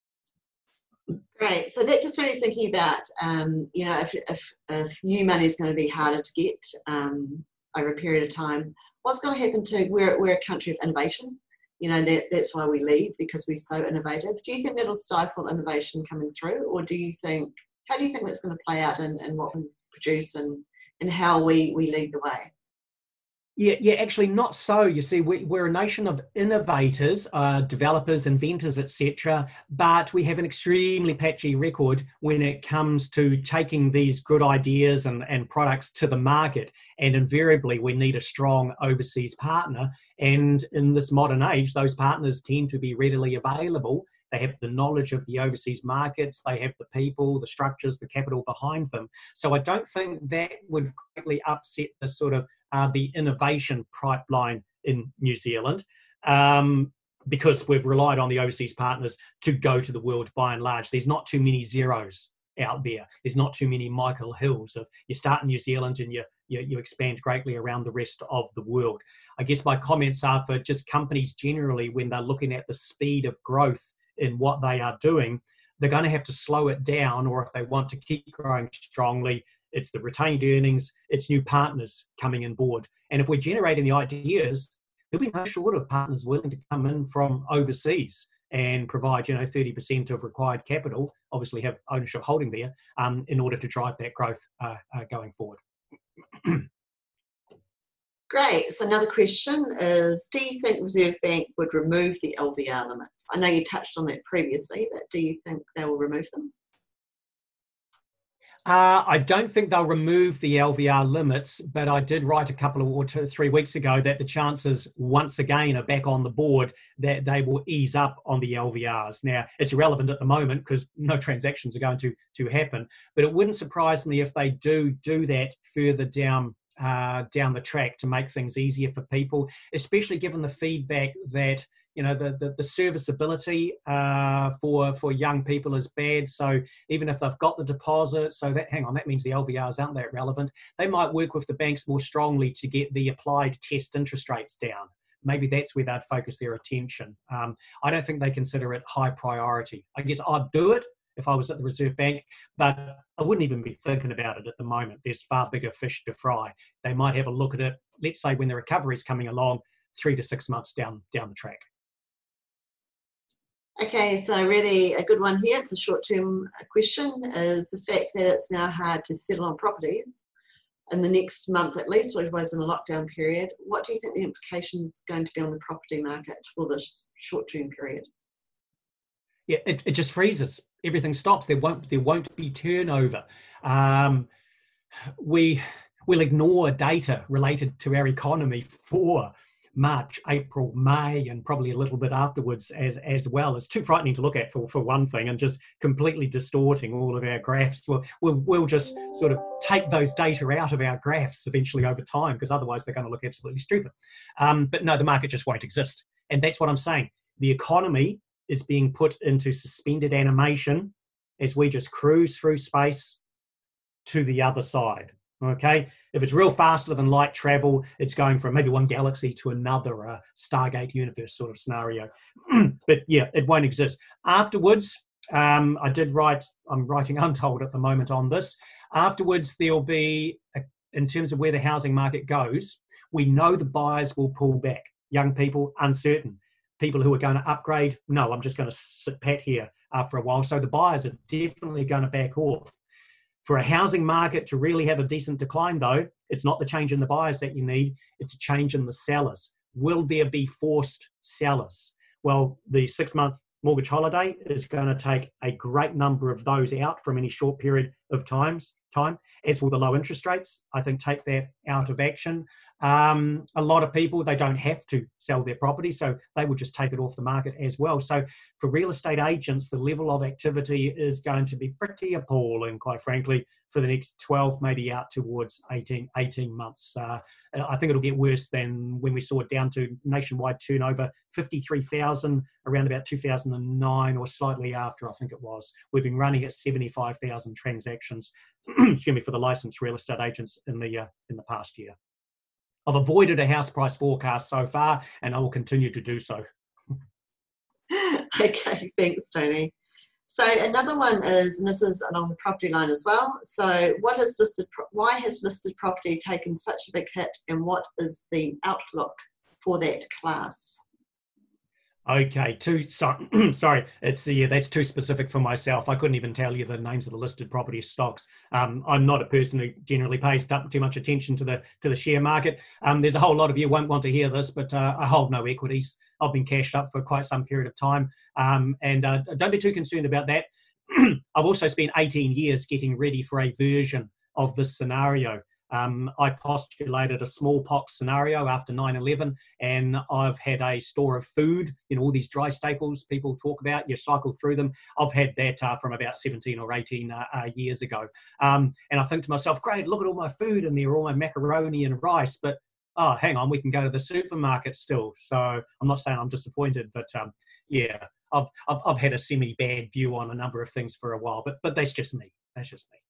Great. So that just made me thinking about, um, you know, if, if, if new money is going to be harder to get um, over a period of time, what's going to happen to, we're, we're a country of innovation. You know, that, that's why we leave, because we're so innovative. Do you think that'll stifle innovation coming through? Or do you think, how do you think that's going to play out in, in what we produce and, and how we, we lead the way? Yeah, yeah, actually not so. You see, we, we're a nation of innovators, uh, developers, inventors, et cetera. But we have an extremely patchy record when it comes to taking these good ideas and, and products to the market. And invariably, we need a strong overseas partner. And in this modern age, those partners tend to be readily available. They have the knowledge of the overseas markets. They have the people, the structures, the capital behind them. So I don't think that would greatly upset the sort of uh, the innovation pipeline in New Zealand, um, because we've relied on the overseas partners to go to the world by and large. There's not too many zeros out there. There's not too many Michael Hills of you start in New Zealand and you, you, you expand greatly around the rest of the world. I guess my comments are for just companies generally when they're looking at the speed of growth in what they are doing, they're going to have to slow it down, or if they want to keep growing strongly, it's the retained earnings, it's new partners coming on board. And if we're generating the ideas, there'll be no short of partners willing to come in from overseas and provide, you know, thirty percent of required capital, obviously have ownership holding there, um, in order to drive that growth uh, uh, going forward. Great. So another question is, do you think Reserve Bank would remove the L V R limits? I know you touched on that previously, but do you think they will remove them? Uh, I don't think they'll remove the L V R limits, but I did write a couple of or two, three weeks ago that the chances once again are back on the board that they will ease up on the L V Rs. Now, it's irrelevant at the moment because no transactions are going to, to happen, but it wouldn't surprise me if they do do that further down uh, down the track to make things easier for people, especially given the feedback that, you know, the, the, the serviceability uh, for, for young people is bad. So even if they've got the deposit, so that, hang on, that means the L V Rs aren't that relevant. They might work with the banks more strongly to get the applied test interest rates down. Maybe that's where they'd focus their attention. Um, I don't think they consider it high priority. I guess I'd do it if I was at the Reserve Bank, but I wouldn't even be thinking about it at the moment. There's far bigger fish to fry. They might have a look at it, let's say when the recovery is coming along, three to six months down, down the track. Okay, so really a good one here, it's a short-term question, is the fact that it's now hard to settle on properties in the next month at least, which was in a lockdown period. What do you think the implications are going to be on the property market for this short-term period? Yeah, it, it just freezes. Everything stops. There won't there won't be turnover. Um, we will ignore data related to our economy for March, April, May, and probably a little bit afterwards as as well. It's too frightening to look at for, for one thing, and just completely distorting all of our graphs. We'll, we'll, we'll just sort of take those data out of our graphs eventually over time, because otherwise they're going to look absolutely stupid. Um, but no, the market just won't exist. And that's what I'm saying. The economy is being put into suspended animation as we just cruise through space to the other side. Okay, if it's real faster than light travel, it's going from maybe one galaxy to another, uh, Stargate universe sort of scenario. But yeah, it won't exist. Afterwards, um, I did write, I'm writing Untold at the moment on this. Afterwards, there'll be, a, in terms of where the housing market goes, we know the buyers will pull back. Young people, uncertain. People who are going to upgrade, no, I'm just going to sit pat here after a while. So the buyers are definitely going to back off. For a housing market to really have a decent decline, though, it's not the change in the buyers that you need, it's a change in the sellers. Will there be forced sellers? Well, the six-month mortgage holiday is going to take a great number of those out from any short period of times, time, as will the low interest rates, I think, take that out of action. Um, a lot of people, they don't have to sell their property, so they will just take it off the market as well. So for real estate agents, the level of activity is going to be pretty appalling, quite frankly, for the next twelve, maybe out towards eighteen, eighteen months. Uh, I think it'll get worse than when we saw it down to nationwide turnover, fifty-three thousand around about two thousand nine or slightly after, I think it was. We've been running at seventy-five thousand transactions, excuse me, for the licensed real estate agents in the uh, in the past year. I've avoided a house price forecast so far, and I will continue to do so. Okay, thanks, Tony. So another one is, and this is along the property line as well. So what is listed, why has listed property taken such a big hit, and what is the outlook for that class? Okay, too sorry, sorry. It's yeah, that's too specific for myself. I couldn't even tell you the names of the listed property stocks. Um, I'm not a person who generally pays too much attention to the to the share market. Um, there's a whole lot of you won't want to hear this, but uh, I hold no equities. I've been cashed up for quite some period of time, um, and uh, don't be too concerned about that. I've also spent eighteen years getting ready for a version of this scenario. Um, I postulated a smallpox scenario after nine eleven, and I've had a store of food, you know, all these dry staples people talk about, you cycle through them. I've had that uh, from about seventeen or eighteen uh, uh, years ago. Um, and I think to myself, great, look at all my food in there, all my macaroni and rice, but oh, hang on, we can go to the supermarket still. So I'm not saying I'm disappointed, but um, yeah, I've, I've, I've had a semi-bad view on a number of things for a while, but, but that's just me. That's just me.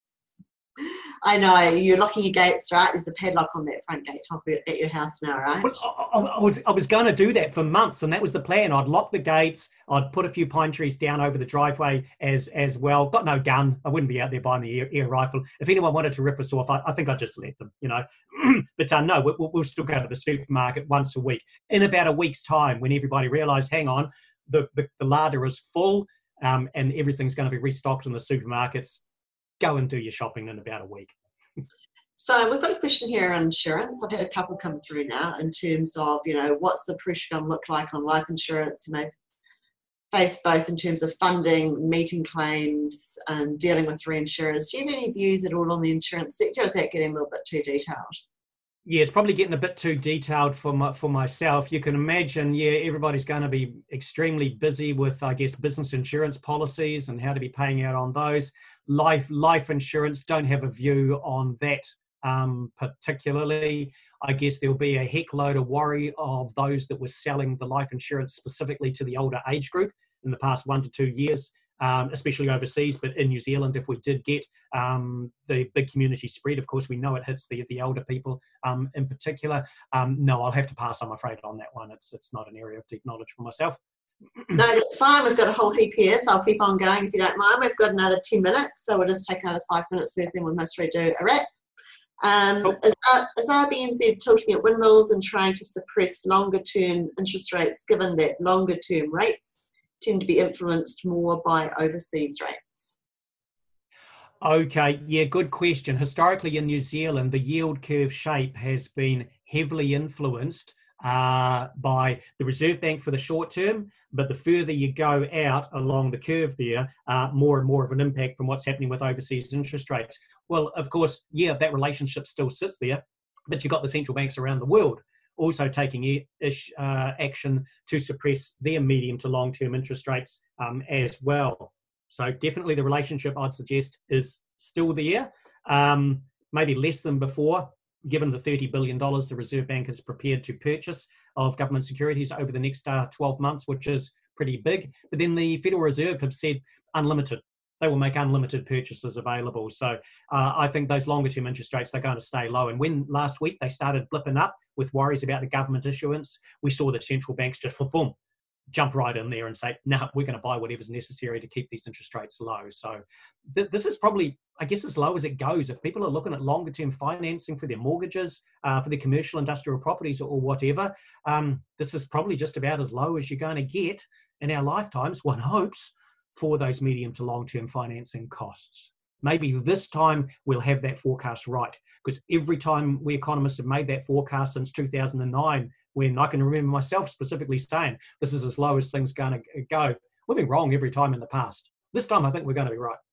I know, you're locking your gates, right? There's a padlock on that front gate top at your house now, right? Well, I, I was I was going to do that for months, and that was the plan. I'd lock the gates. I'd put a few pine trees down over the driveway as as well. Got no gun. I wouldn't be out there buying the air, air rifle. If anyone wanted to rip us off, I, I think I'd just let them, you know. But uh, no, we'll, we'll still go to the supermarket once a week. In about a week's time, when everybody realised, hang on, the, the, the larder is full um, and everything's going to be restocked in the supermarkets, go and do your shopping in about a week. So we've got a question here on insurance. I've had a couple come through now in terms of, you know, what's the pressure going to look like on life insurance? You may face both in terms of funding, meeting claims, and dealing with reinsurers. Do you have any views at all on the insurance sector, or is that getting a little bit too detailed? Yeah, it's probably getting a bit too detailed for my, for myself. You can imagine, yeah, everybody's going to be extremely busy with, I guess, business insurance policies and how to be paying out on those. Life life insurance, don't have a view on that um, particularly. I guess there'll be a heck load of worry of those that were selling the life insurance specifically to the older age group in the past one to two years. Um, especially overseas, but in New Zealand, if we did get um, the big community spread, of course, we know it hits the the elder people um, in particular. Um, no, I'll have to pass, I'm afraid, on that one. It's it's not an area of deep knowledge for myself. No, that's fine. We've got a whole heap here, so I'll keep on going if you don't mind. We've got another ten minutes, so we'll just take another five minutes worth, then we must redo a wrap. Um, cool. is, is R B N Z tilting at windmills and trying to suppress longer-term interest rates, given that longer-term rates tend to be influenced more by overseas rates? Okay, yeah, good question. Historically in New Zealand, the yield curve shape has been heavily influenced uh, by the Reserve Bank for the short term, but the further you go out along the curve there, uh, more and more of an impact from what's happening with overseas interest rates. Well, of course, yeah, that relationship still sits there, but you've got the central banks around the world also taking ish, uh, action to suppress their medium to long-term interest rates um, as well. So definitely the relationship, I'd suggest, is still there, um, maybe less than before, given the thirty billion dollars the Reserve Bank is prepared to purchase of government securities over the next uh, twelve months, which is pretty big. But then the Federal Reserve have said unlimited. They will make unlimited purchases available. So uh, I think those longer term interest rates, they're going to stay low. And when last week they started blipping up with worries about the government issuance, we saw the central banks just boom, jump right in there and say, no, nah, we're going to buy whatever's necessary to keep these interest rates low. So th- this is probably, I guess, as low as it goes. If people are looking at longer term financing for their mortgages, uh, for their commercial industrial properties or, or whatever, um, this is probably just about as low as you're going to get in our lifetimes, one hopes, for those medium to long-term financing costs. Maybe this time we'll have that forecast right, because every time we economists have made that forecast since two thousand nine, when I can remember myself specifically saying, this is as low as things are going to go, we've been wrong every time in the past. This time I think we're going to be right.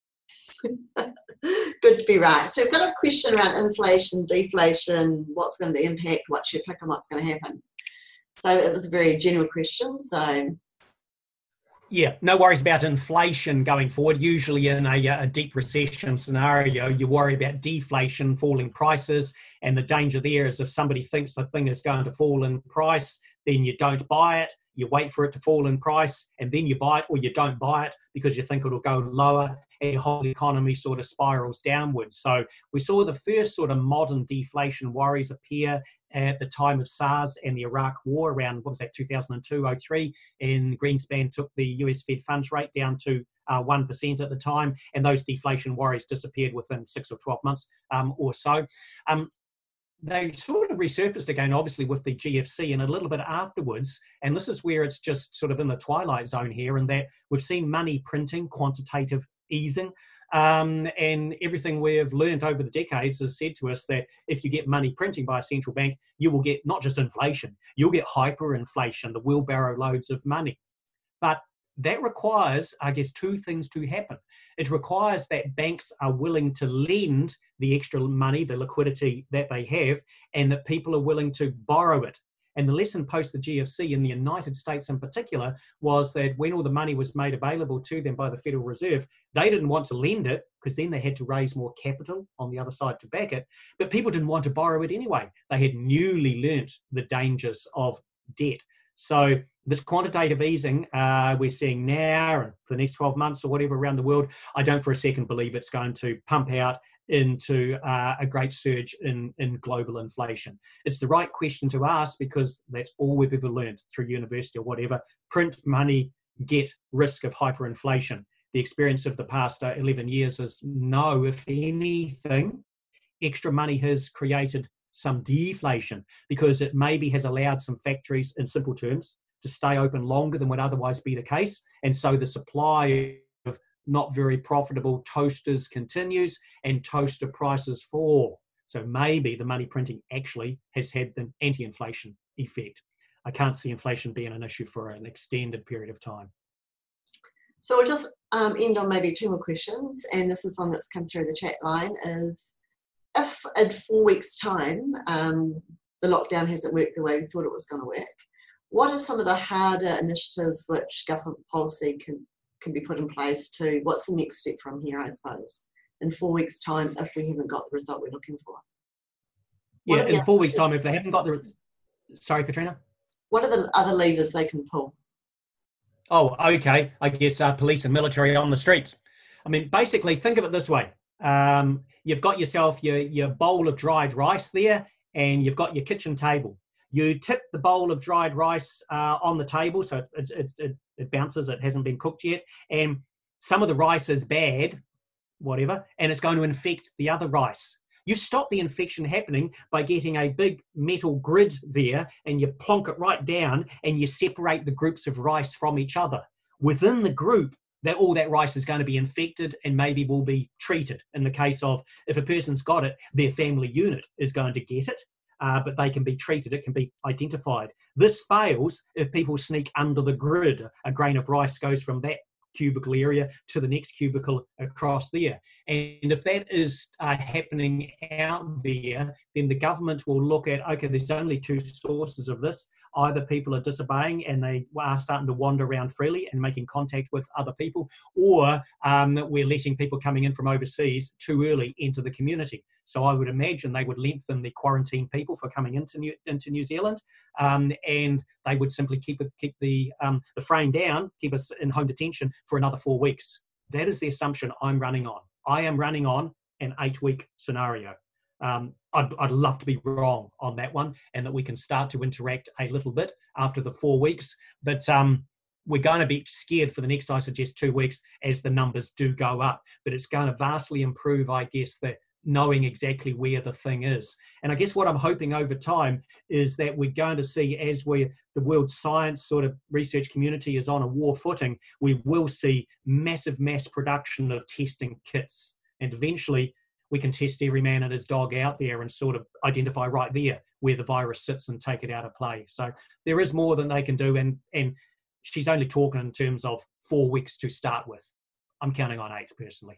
Good to be right. So we've got a question around inflation, deflation, what's going to be the impact, what's your pick on what's going to happen. So it was a very general question, so... Yeah, no worries about inflation going forward. Usually in a, a deep recession scenario, you worry about deflation, falling prices, and the danger there is if somebody thinks the thing is going to fall in price, then you don't buy it, you wait for it to fall in price, and then you buy it, or you don't buy it because you think it'll go lower, and your whole economy sort of spirals downwards. So we saw the first sort of modern deflation worries appear at the time of SARS and the Iraq War around, what was that, two thousand two, oh three, and Greenspan took the U S Fed funds rate down to uh, one percent at the time, and those deflation worries disappeared within six or twelve months um, or so. Um, they sort of resurfaced again, obviously, with the G F C and a little bit afterwards. And this is where it's just sort of in the twilight zone here, in that we've seen money printing, quantitative easing. Um, and everything we've learned over the decades has said to us that if you get money printing by a central bank, you will get not just inflation, you'll get hyperinflation, the wheelbarrow loads of money. But that requires, I guess, two things to happen. It requires that banks are willing to lend the extra money, the liquidity that they have, and that people are willing to borrow it. And the lesson post the G F C in the United States in particular was that when all the money was made available to them by the Federal Reserve, they didn't want to lend it because then they had to raise more capital on the other side to back it. But people didn't want to borrow it anyway. They had newly learnt the dangers of debt. So this quantitative easing uh, we're seeing now and for the next twelve months or whatever around the world, I don't for a second believe it's going to pump out into uh, a great surge in, in global inflation. It's the right question to ask because that's all we've ever learned through university or whatever. Print money, get risk of hyperinflation. The experience of the past uh, eleven years is no, if anything, extra money has created some deflation because it maybe has allowed some factories, in simple terms, to stay open longer than would otherwise be the case. And so the supply of not very profitable toasters continues and toaster prices fall. So maybe the money printing actually has had the anti-inflation effect. I can't see inflation being an issue for an extended period of time. So we'll just um, end on maybe two more questions. And this is one that's come through the chat line is, if in four weeks' time um, the lockdown hasn't worked the way we thought it was going to work, what are some of the harder initiatives which government policy can, can be put in place to, what's the next step from here, I suppose, in four weeks' time if we haven't got the result we're looking for? What yeah, in four weeks' time if they haven't got the... Sorry, Katrina? What are the other levers they can pull? Oh, okay. I guess uh, police and military on the streets. I mean, basically, think of it this way. Um, you've got yourself your, your bowl of dried rice there, and you've got your kitchen table. You tip the bowl of dried rice uh, on the table, so it, it, it, it bounces, it hasn't been cooked yet, and some of the rice is bad, whatever, and it's going to infect the other rice. You stop the infection happening by getting a big metal grid there, and you plonk it right down, and you separate the groups of rice from each other. Within the group, that all that rice is going to be infected and maybe will be treated. In the case of if a person's got it, their family unit is going to get it, uh, but they can be treated, it can be identified. This fails if people sneak under the grid. A grain of rice goes from that cubicle area to the next cubicle across there. And if that is uh, happening out there, then the government will look at, okay, there's only two sources of this. Either people are disobeying and they are starting to wander around freely and making contact with other people, or um, we're letting people coming in from overseas too early into the community. So I would imagine they would lengthen the quarantine people for coming into New, into New Zealand, um, and they would simply keep it, keep the, um, the frame down, keep us in home detention for another four weeks. That is the assumption I'm running on. I am running on an eight-week scenario. Um, I'd, I'd love to be wrong on that one and that we can start to interact a little bit after the four weeks. But um, we're going to be scared for the next, I suggest, two weeks as the numbers do go up. But it's going to vastly improve, I guess, the knowing exactly where the thing is. And I guess what I'm hoping over time is that we're going to see, as we the world science sort of research community is on a war footing, we will see massive mass production of testing kits. And eventually we can test every man and his dog out there and sort of identify right there where the virus sits and take it out of play. So there is more than they can do. And, and she's only talking in terms of four weeks to start with. I'm counting on eight personally.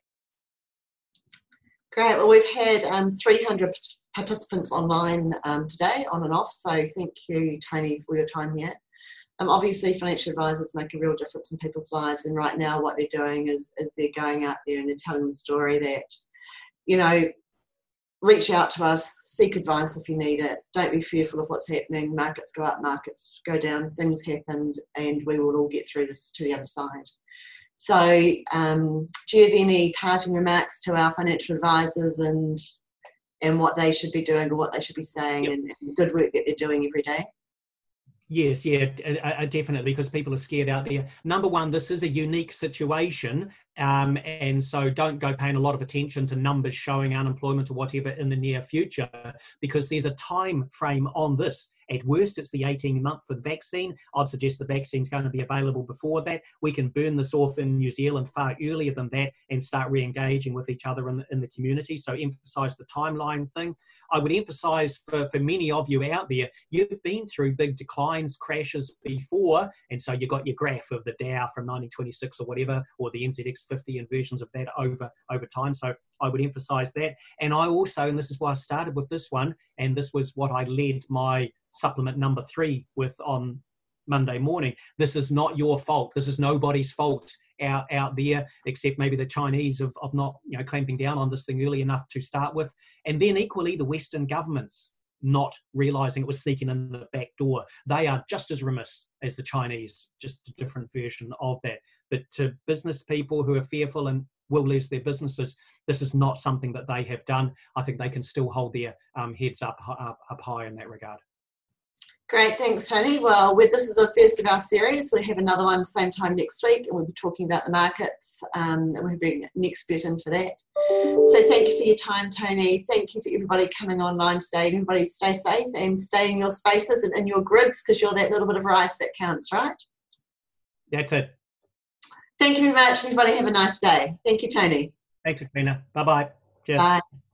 Great. Well, we've had um, three hundred participants online um, today, on and off. So thank you, Tony, for your time here. Um, obviously, financial advisors make a real difference in people's lives. And right now what they're doing is, is they're going out there and they're telling the story that, you know, reach out to us, seek advice if you need it. Don't be fearful of what's happening. Markets go up, markets go down, things happen, and we will all get through this to the other side. So um, do you have any parting remarks to our financial advisors and and what they should be doing or what they should be saying, yep, and, and the good work that they're doing every day? Yes, yeah, uh, definitely, because people are scared out there. Number one, this is a unique situation, um, and so don't go paying a lot of attention to numbers showing unemployment or whatever in the near future, because there's a time frame on this. At worst, it's the eighteen month for the vaccine. I'd suggest the vaccine's going to be available before that. We can burn this off in New Zealand far earlier than that and start re-engaging with each other in the, in the community. So emphasise the timeline thing. I would emphasise for, for many of you out there, you've been through big declines, crashes before, and so you got your graph of the Dow from nineteen twenty-six or whatever, or the N Z X fifty and versions of that over, over time. So I would emphasise that. And I also, and this is why I started with this one, and this was what I led my supplement number three with on Monday morning. This is not your fault. This is nobody's fault out, out there, except maybe the Chinese of, of not, you know, clamping down on this thing early enough to start with. And then equally the Western governments not realizing it was sneaking in the back door. They are just as remiss as the Chinese, just a different version of that. But to business people who are fearful and will lose their businesses, this is not something that they have done. I think they can still hold their um, heads up, up, up high in that regard. Great, thanks, Tony. Well, with, this is the first of our series. We have another one same time next week, and we'll be talking about the markets, um, and we'll bring an expert in for that. So thank you for your time, Tony. Thank you for everybody coming online today. Everybody stay safe and stay in your spaces and in your grids, because you're that little bit of rice that counts, right? That's it. Thank you very much, everybody. Have a nice day. Thank you, Tony. Thanks, Katrina. Bye-bye. Cheers. Bye.